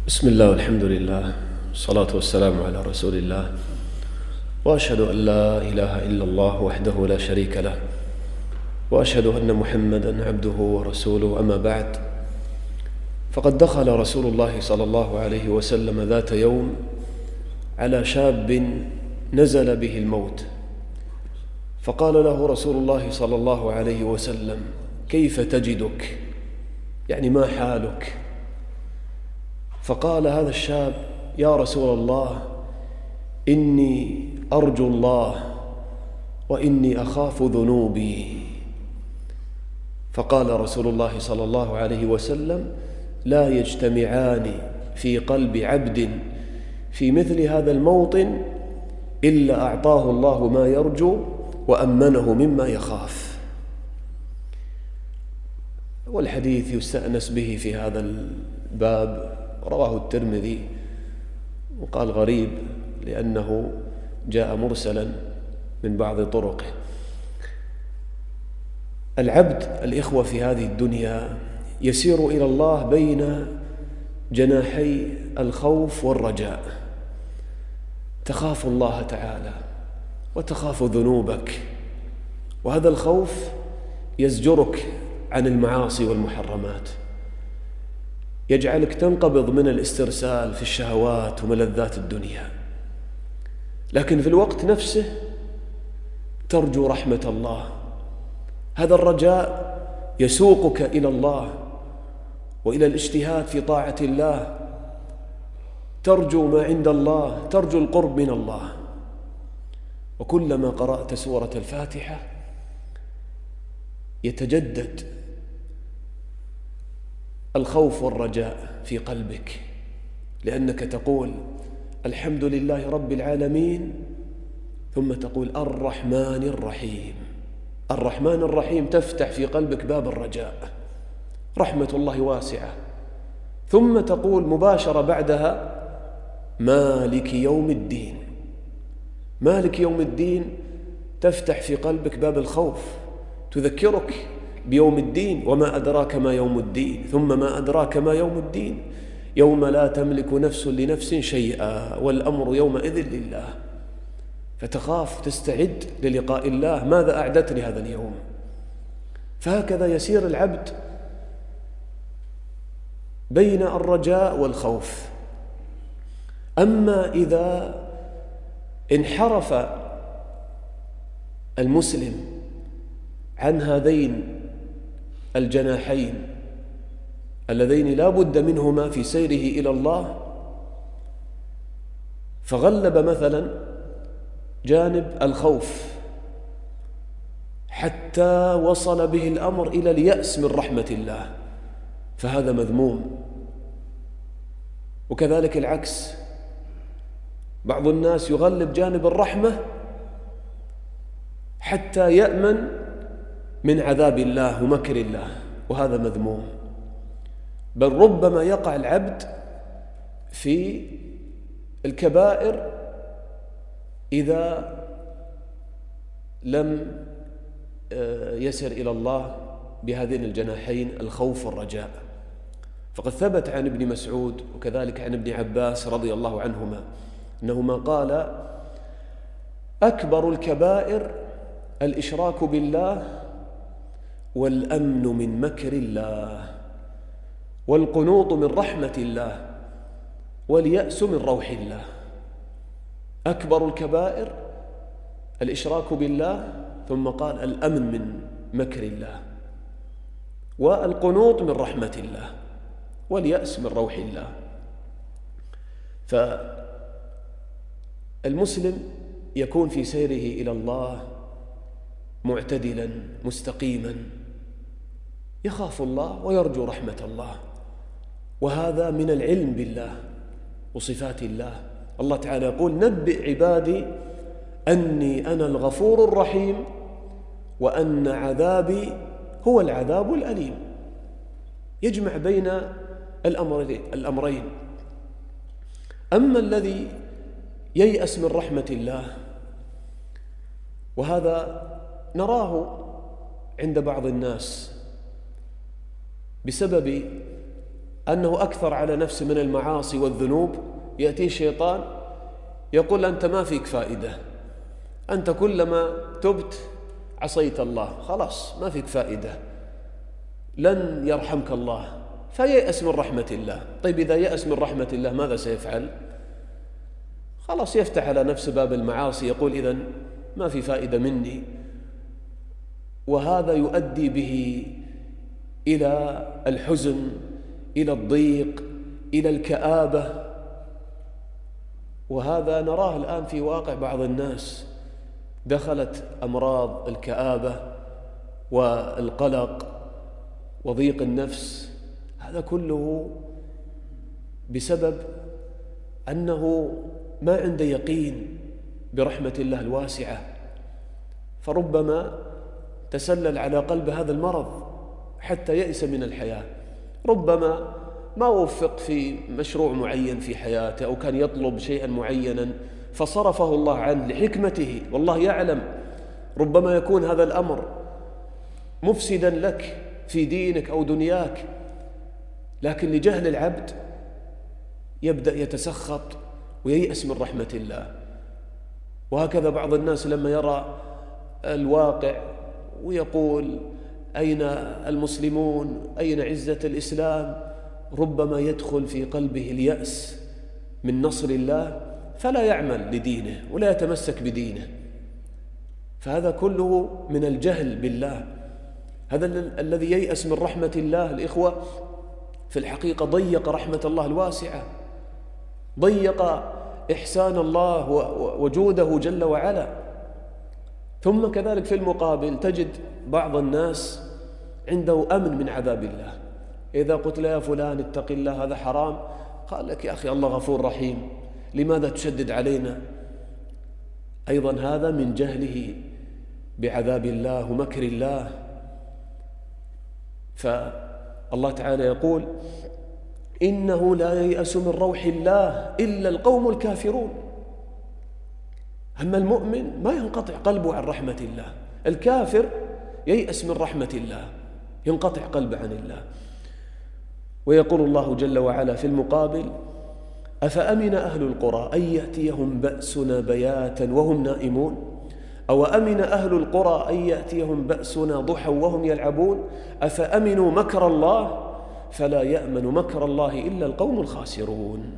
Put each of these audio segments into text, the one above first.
بسم الله والحمد لله والصلاة والسلام على رسول الله، وأشهد أن لا إله إلا الله وحده لا شريك له، وأشهد أن محمدًا عبده ورسوله. أما بعد، فقد دخل رسول الله صلى الله عليه وسلم ذات يوم على شاب نزل به الموت، فقال له رسول الله صلى الله عليه وسلم: كيف تجدك؟ يعني ما حالك؟ فقال هذا الشاب: يا رسول الله، إني أرجو الله وإني أخاف ذنوبي. فقال رسول الله صلى الله عليه وسلم: لا يجتمعان في قلب عبد في مثل هذا الموطن إلا أعطاه الله ما يرجو وأمنه مما يخاف. والحديث يستأنس به في هذا الباب، رواه الترمذي وقال غريب لأنه جاء مرسلا من بعض طرقه. العبد الإخوة في هذه الدنيا يسير إلى الله بين جناحي الخوف والرجاء. تخاف الله تعالى وتخاف ذنوبك، وهذا الخوف يزجرك عن المعاصي والمحرمات، يجعلك تنقبض من الاسترسال في الشهوات وملذات الدنيا، لكن في الوقت نفسه ترجو رحمة الله. هذا الرجاء يسوقك إلى الله وإلى الاجتهاد في طاعة الله، ترجو ما عند الله، ترجو القرب من الله. وكلما قرأت سورة الفاتحة يتجدد الخوف والرجاء في قلبك، لأنك تقول: الحمد لله رب العالمين، ثم تقول: الرحمن الرحيم. الرحمن الرحيم تفتح في قلبك باب الرجاء، رحمة الله واسعة. ثم تقول مباشرة بعدها: مالك يوم الدين. مالك يوم الدين تفتح في قلبك باب الخوف، تذكرك بيوم الدين: وما أدراك ما يوم الدين، ثم ما أدراك ما يوم الدين، يوم لا تملك نفس لنفس شيئا والأمر يومئذ لله. فتخاف، تستعد للقاء الله: ماذا أعددت لهذا اليوم؟ فهكذا يسير العبد بين الرجاء والخوف. أما إذا انحرف المسلم عن هذين الجناحين اللذين لا بد منهما في سيره إلى الله، فغلب مثلا جانب الخوف حتى وصل به الأمر إلى اليأس من رحمة الله، فهذا مذموم. وكذلك العكس، بعض الناس يغلب جانب الرحمة حتى يأمن من عذاب الله ومكر الله، وهذا مذموم. بل ربما يقع العبد في الكبائر إذا لم يسر إلى الله بهذين الجناحين الخوف والرجاء. فقد ثبت عن ابن مسعود وكذلك عن ابن عباس رضي الله عنهما أنهما قال: أكبر الكبائر الإشراك بالله، والأمن من مكر الله، والقنوط من رحمة الله، واليأس من روح الله. أكبر الكبائر الإشراك بالله، ثم قال: الأمن من مكر الله، والقنوط من رحمة الله، واليأس من روح الله. فالمسلم يكون في سيره إلى الله معتدلا مستقيما، يخاف الله ويرجو رحمة الله، وهذا من العلم بالله وصفات الله. الله تعالى يقول: نبئ عبادي أني أنا الغفور الرحيم وأن عذابي هو العذاب الأليم. يجمع بين الأمرين. أما الذي ييأس من رحمة الله، وهذا نراه عند بعض الناس بسبب أنه أكثر على نفسه من المعاصي والذنوب، يأتي الشيطان يقول أنت ما فيك فائدة، أنت كلما تبت عصيت الله، خلاص ما فيك فائدة، لن يرحمك الله، فييأس من رحمة الله. طيب إذا يأس من رحمة الله ماذا سيفعل؟ خلاص يفتح على نفسه باب المعاصي، يقول إذن ما في فائدة مني، وهذا يؤدي به إلى الحزن، إلى الضيق، إلى الكآبة. وهذا نراه الآن في واقع بعض الناس، دخلت أمراض الكآبة والقلق وضيق النفس، هذا كله بسبب أنه ما عنده يقين برحمة الله الواسعة، فربما تسلل على قلب هذا المرض حتى يئس من الحياة. ربما ما وفق في مشروع معين في حياته، أو كان يطلب شيئا معينا فصرفه الله عنه لحكمته، والله يعلم. ربما يكون هذا الأمر مفسدا لك في دينك أو دنياك، لكن لجهل العبد يبدأ يتسخط وييأس من رحمة الله. وهكذا بعض الناس لما يرى الواقع ويقول أين المسلمون، أين عزة الإسلام، ربما يدخل في قلبه اليأس من نصر الله، فلا يعمل لدينه ولا يتمسك بدينه. فهذا كله من الجهل بالله. هذا الذي ييأس من رحمة الله الإخوة في الحقيقة ضيق رحمة الله الواسعة، ضيق إحسان الله وجوده جل وعلا. ثم كذلك في المقابل تجد بعض الناس عنده أمن من عذاب الله. إذا قلت له يا فلان اتق الله هذا حرام، قال لك يا أخي الله غفور رحيم، لماذا تشدد علينا؟ أيضا هذا من جهله بعذاب الله ومكر الله. فالله تعالى يقول إنه لا ييأس من روح الله إلا القوم الكافرون. أما المؤمن ما ينقطع قلبه عن رحمة الله، الكافر ييأس من رحمة الله، ينقطع قلبه عن الله. ويقول الله جل وعلا في المقابل أفأمن أهل القرى أن يأتيهم بأسنا بياتا وهم نائمون أو أمن أهل القرى أن يأتيهم بأسنا ضحى وهم يلعبون أفأمنوا مكر الله فلا يأمن مكر الله إلا القوم الخاسرون.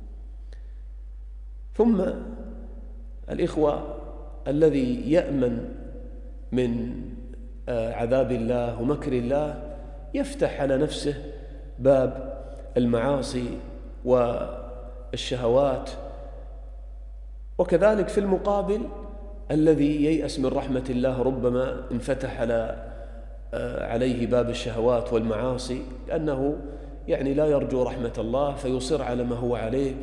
ثم الإخوة الذي يأمن من عذاب الله ومكر الله يفتح على نفسه باب المعاصي والشهوات. وكذلك في المقابل الذي ييأس من رحمة الله ربما انفتح عليه باب الشهوات والمعاصي، لأنه يعني لا يرجو رحمة الله فيصر على ما هو عليه،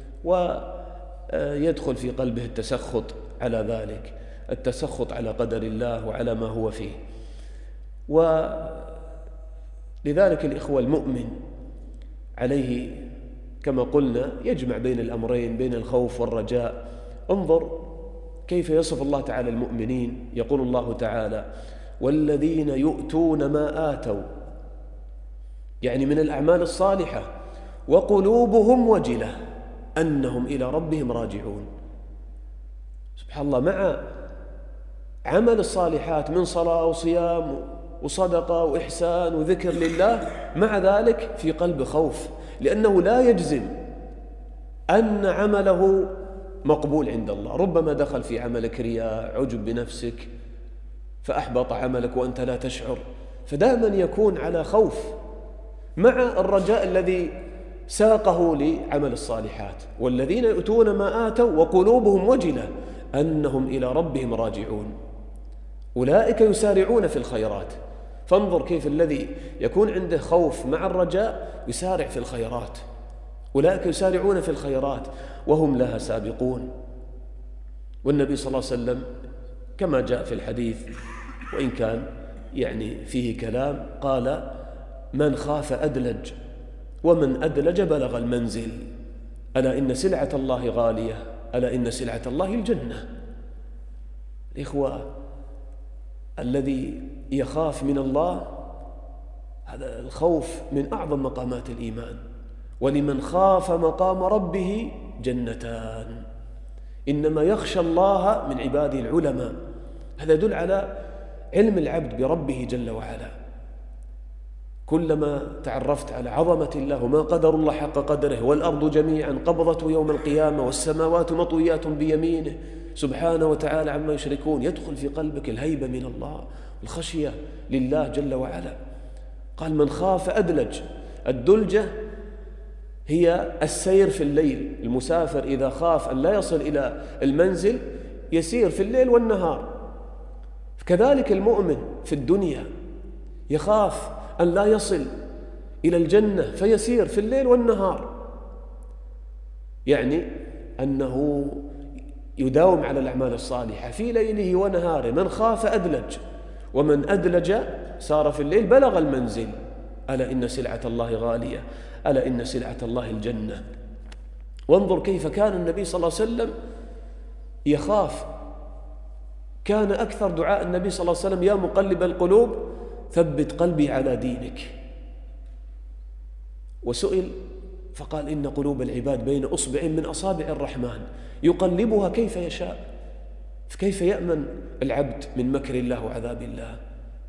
ويدخل في قلبه التسخط على ذلك، التسخط على قدر الله وعلى ما هو فيه. ولذلك الإخوة المؤمن عليه كما قلنا يجمع بين الأمرين، بين الخوف والرجاء. انظر كيف يصف الله تعالى المؤمنين، يقول الله تعالى والذين يؤتون ما آتوا، يعني من الأعمال الصالحة، وقلوبهم وجلة أنهم إلى ربهم راجعون. سبحان الله، مع عمل الصالحات من صلاة وصيام وصدقة وإحسان وذكر لله، مع ذلك في قلب خوف، لأنه لا يجزم أن عمله مقبول عند الله. ربما دخل في عملك رياء، عجب بنفسك، فأحبط عملك وأنت لا تشعر. فدائما يكون على خوف مع الرجاء الذي ساقه لعمل الصالحات. والذين يؤتون ما آتوا وقلوبهم وجلة أنهم إلى ربهم راجعون أولئك يسارعون في الخيرات. فانظر كيف الذي يكون عنده خوف مع الرجاء يسارع في الخيرات، أولئك يسارعون في الخيرات وهم لها سابقون. والنبي صلى الله عليه وسلم كما جاء في الحديث وإن كان يعني فيه كلام، قال من خاف أدلج ومن أدلج بلغ المنزل، ألا إن سلعة الله غالية، ألا إن سلعة الله الجنة. الإخوة الذي يخاف من الله هذا الخوف من أعظم مقامات الإيمان. ولمن خاف مقام ربه جنتان، إنما يخشى الله من عباده العلماء. هذا يدل على علم العبد بربه جل وعلا. كلما تعرفت على عظمة الله وما قدر الله حق قدره، والأرض جميعا قبضته يوم القيامة والسماوات مطويات بيمينه سبحانه وتعالى عما يشركون، يدخل في قلبك الهيبة من الله والخشية لله جل وعلا. قال من خاف أدلج. الدلجة هي السير في الليل. المسافر إذا خاف أن لا يصل إلى المنزل يسير في الليل والنهار. كذلك المؤمن في الدنيا يخاف أن لا يصل إلى الجنة فيسير في الليل والنهار، يعني أنه يداوم على الأعمال الصالحة في ليله ونهاره. من خاف أدلج، ومن أدلج سار في الليل بلغ المنزل. ألا إن سلعة الله غالية، ألا إن سلعة الله الجنة. وانظر كيف كان النبي صلى الله عليه وسلم يخاف. كان أكثر دعاء النبي صلى الله عليه وسلم: يا مقلب القلوب ثبت قلبي على دينك. وسئل فقال: إن قلوب العباد بين أصبع من أصابع الرحمن يقلبها كيف يشاء. فكيف يأمن العبد من مكر الله وعذاب الله؟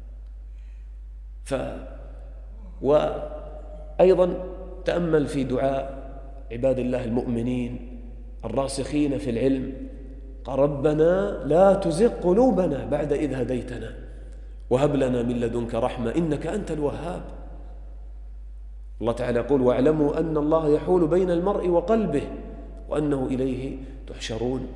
وأيضا تأمل في دعاء عباد الله المؤمنين الراسخين في العلم. قال: ربنا لا تزغ قلوبنا بعد إذ هديتنا وهب لنا من لدنك رحمة إنك أنت الوهاب. الله تعالى يقول: واعلموا أن الله يحول بين المرء وقلبه وأنه إليه تحشرون.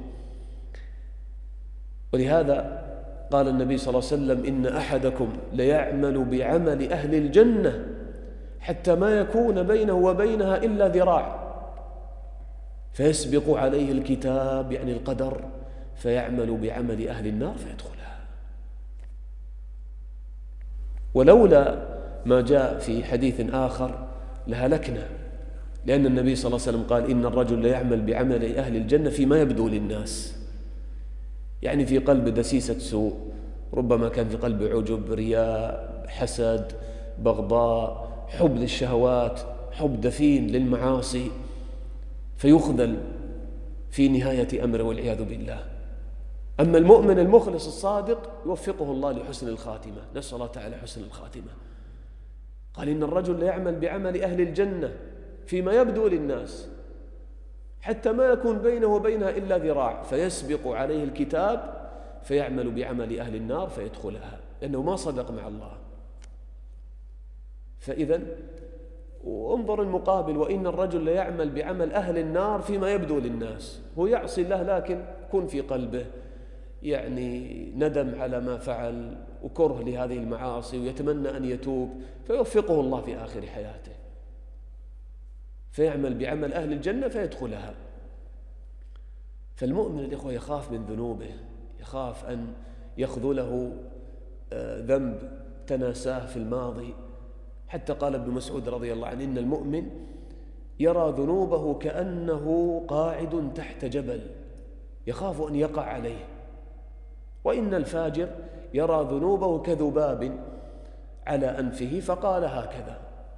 ولهذا قال النبي صلى الله عليه وسلم: إن أحدكم ليعمل بعمل أهل الجنة حتى ما يكون بينه وبينها إلا ذراع، فيسبق عليه الكتاب يعني القدر فيعمل بعمل أهل النار فيدخلها. ولولا ما جاء في حديث آخر لهلكنا، لأن النبي صلى الله عليه وسلم قال: إن الرجل ليعمل بعمل أهل الجنة فيما يبدو للناس، يعني في قلب دسيسة سوء، ربما كان في قلب عجب، رياء، حسد، بغضاء، حب للشهوات، حب دفين للمعاصي، فيخذل في نهاية أمره والعياذ بالله. أما المؤمن المخلص الصادق يوفقه الله لحسن الخاتمة، نسأل الله تعالى حسن الخاتمة. قال: إن الرجل ليعمل بعمل أهل الجنة فيما يبدو للناس حتى ما يكون بينه وبينها إلا ذراع، فيسبق عليه الكتاب فيعمل بعمل أهل النار فيدخلها، لأنه ما صدق مع الله. فإذا وانظر المقابل: وإن الرجل ليعمل بعمل أهل النار فيما يبدو للناس. هو يعصي الله لكن يكون في قلبه يعني ندم على ما فعل وكره لهذه المعاصي ويتمنى أن يتوب، فيوفقه الله في آخر حياته فيعمل بعمل أهل الجنة فيدخلها. فالمؤمن الإخوة يخاف من ذنوبه، يخاف أن يخذله ذنب تناساه في الماضي. حتى قال ابن مسعود رضي الله عنه: إن المؤمن يرى ذنوبه كأنه قاعد تحت جبل يخاف أن يقع عليه، وإن الفاجر يرى ذنوبه كذباب على أنفه فقال هكذا.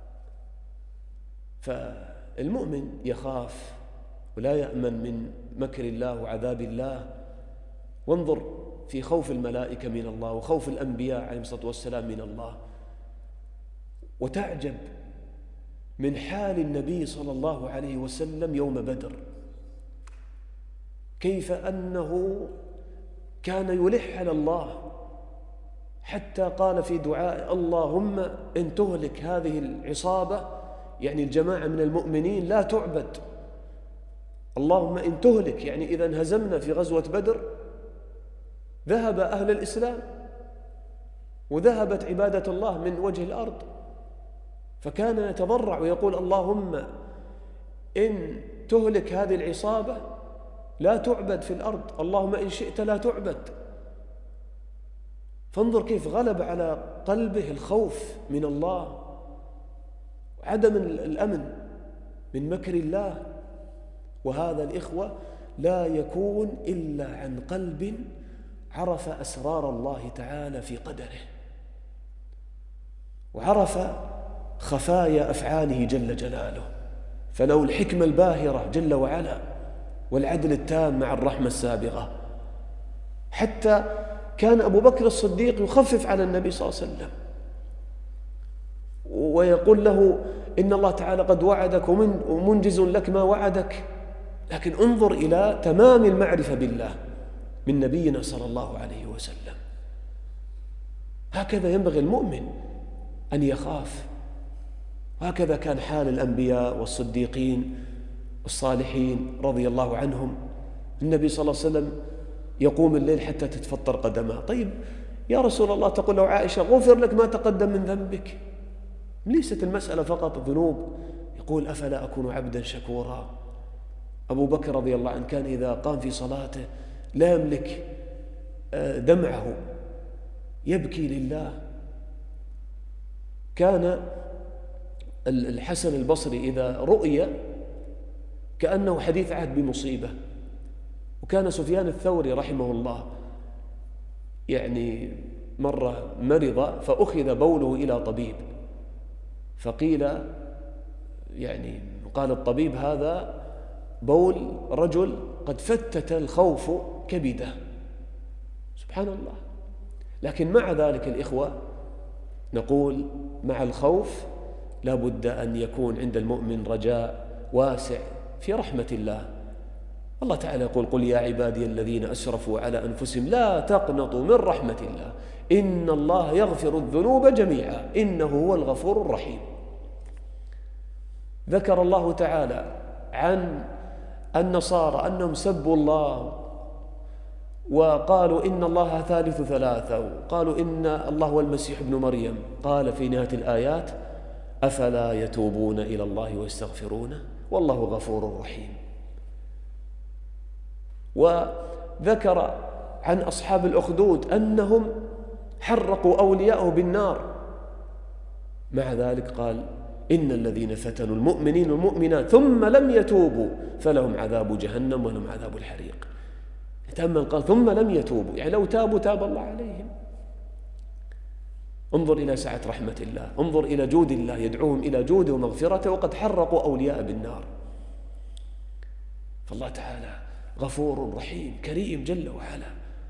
فالمؤمن يخاف ولا يأمن من مكر الله وعذاب الله. وانظر في خوف الملائكة من الله وخوف الأنبياء عليهم الصلاة والسلام من الله، وتعجب من حال النبي صلى الله عليه وسلم يوم بدر، كيف أنه كان يلح على الله حتى قال في دعاء: اللهم إن تهلك هذه العصابة، يعني الجماعة من المؤمنين، لا تعبد. اللهم إن تهلك، يعني إذا انهزمنا في غزوة بدر ذهب أهل الإسلام وذهبت عبادة الله من وجه الأرض. فكان يتضرع ويقول: اللهم إن تهلك هذه العصابة لا تعبد في الأرض، اللهم إن شئت لا تعبد. فانظر كيف غلب على قلبه الخوف من الله وعدم الأمن من مكر الله. وهذا الإخوة لا يكون إلا عن قلب عرف أسرار الله تعالى في قدره، وعرف خفايا أفعاله جل جلاله، فله الحكمة الباهرة جل وعلا والعدل التام مع الرحمة السابغة. حتى كان أبو بكر الصديق يخفف على النبي صلى الله عليه وسلم ويقول له إن الله تعالى قد وعدك ومنجز لك ما وعدك، لكن انظر إلى تمام المعرفة بالله من نبينا صلى الله عليه وسلم. هكذا ينبغي المؤمن أن يخاف، وهكذا كان حال الأنبياء والصديقين الصالحين رضي الله عنهم. النبي صلى الله عليه وسلم يقوم الليل حتى تتفطر قدماه. طيب يا رسول الله، تقول له عائشة غفر لك ما تقدم من ذنبك، ليست المسألة فقط ذنوب. يقول أفلا أكون عبدا شكورا. أبو بكر رضي الله عنه كان إذا قام في صلاته لا يملك دمعه، يبكي لله. كان الحسن البصري إذا رؤي كأنه حديث عهد بمصيبة. وكان سفيان الثوري رحمه الله يعني مرة مرض فأخذ بوله إلى طبيب، فقيل يعني قال الطبيب هذا بول رجل قد فتت الخوف كبده. سبحان الله. لكن مع ذلك الإخوة نقول مع الخوف لا بد أن يكون عند المؤمن رجاء واسع في رحمة الله. الله تعالى يقول قل يا عبادي الذين أسرفوا على أنفسهم لا تقنطوا من رحمة الله إن الله يغفر الذنوب جميعا إنه هو الغفور الرحيم. ذكر الله تعالى عن النصارى أنهم سبوا الله وقالوا إن الله ثالث ثلاثة، وقالوا إن الله هو المسيح ابن مريم. قال في نهاية الآيات أفلا يتوبون إلى الله ويستغفرونه والله غفور رحيم. وذكر عن أصحاب الأخدود أنهم حرقوا أولياءه بالنار، مع ذلك قال إن الذين فتنوا المؤمنين والمؤمنات ثم لم يتوبوا فلهم عذاب جهنم ولهم عذاب الحريق. تأمل قال ثم لم يتوبوا، يعني لو تابوا تاب الله عليهم. انظر إلى سعة رحمة الله، انظر إلى جود الله يدعوهم إلى جوده ومغفرته وقد حرقوا أولياء بالنار. فالله تعالى غفور رحيم كريم جل وعلا،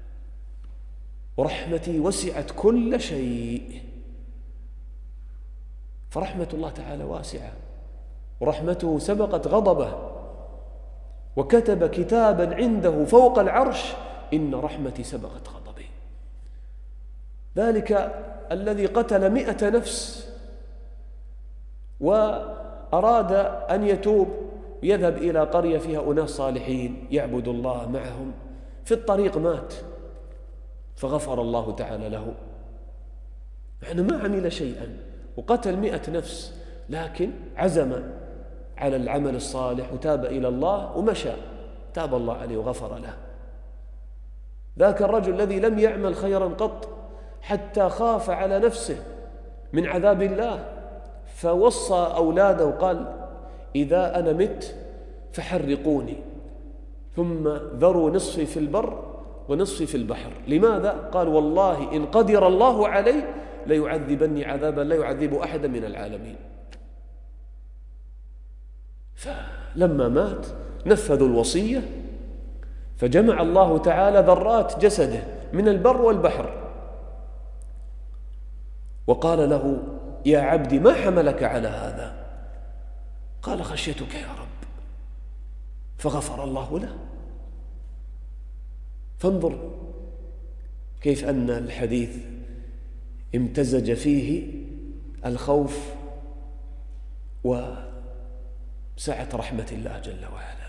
ورحمتي وسعت كل شيء. فرحمة الله تعالى واسعة، ورحمته سبقت غضبه، وكتب كتابا عنده فوق العرش إن رحمتي سبقت غضبي. ذلك الذي قتل 100 نفس وأراد أن يتوب يذهب إلى قرية فيها أناس صالحين يعبد الله معهم، في الطريق مات فغفر الله تعالى له، يعني ما عمل شيئا وقتل 100 نفس، لكن عزم على العمل الصالح وتاب إلى الله ومشى، تاب الله عليه وغفر له. ذاك الرجل الذي لم يعمل خيرا قط حتى خاف على نفسه من عذاب الله، فوصى أولاده وقال إذا أنا مت فحرقوني ثم ذروا نصفي في البر ونصفي في البحر. لماذا؟ قال والله إن قدر الله علي ليعذبني عذابا لا يعذب أحدا من العالمين. فلما مات نفذوا الوصية، فجمع الله تعالى ذرات جسده من البر والبحر وقال له يا عبدي ما حملك على هذا؟ قال خشيتك يا رب، فغفر الله له. فانظر كيف أن الحديث امتزج فيه الخوف وسعة رحمة الله جل وعلا.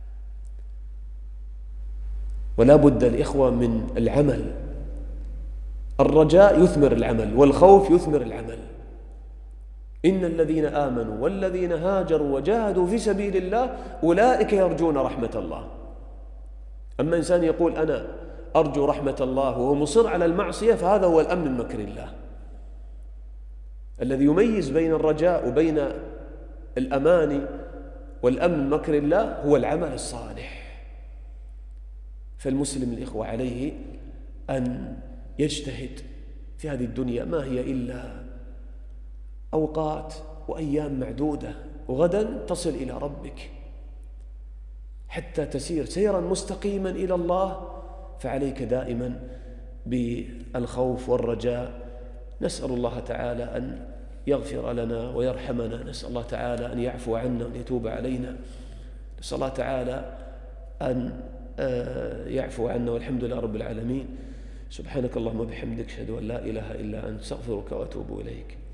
ولا بد الإخوة من العمل، الرجاء يثمر العمل والخوف يثمر العمل. إن الذين آمنوا والذين هاجروا وجاهدوا في سبيل الله أولئك يرجون رحمة الله. أما إنسان يقول أنا أرجو رحمة الله وهو مصر على المعصية فهذا هو الأمن من مكر الله. الذي يميز بين الرجاء وبين الأمان والأمن من مكر الله هو العمل الصالح. فالمسلم الإخوة عليه أن يجتهد في هذه الدنيا، ما هي إلا أوقات وأيام معدودة، وغدا تصل إلى ربك. حتى تسير سيرا مستقيما إلى الله فعليك دائما بالخوف والرجاء. نسأل الله تعالى أن يغفر لنا ويرحمنا، نسأل الله تعالى أن يعفو عنا وأن يتوب علينا، نسأل الله تعالى أن يعفو عنا، والحمد لله رب العالمين. سبحانك اللهم وبحمدك، أشهد أن لا إله إلا أنت، أستغفرك وأتوب إليك.